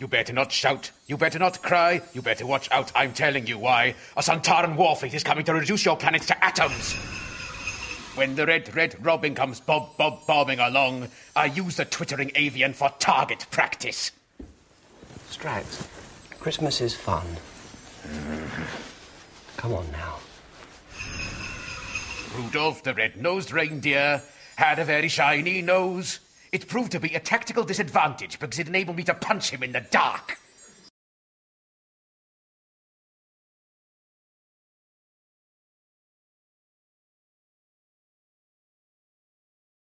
You better not shout. You better not cry. You better watch out. I'm telling you why. A Sontaran war fleet is coming to reduce your planet to atoms. When the red robin comes bobbing along, I use the twittering avian for target practice. Strax, Christmas is fun. Come on now. Rudolph the red-nosed reindeer had a very shiny nose. It proved to be a tactical disadvantage because it enabled me to punch him in the dark.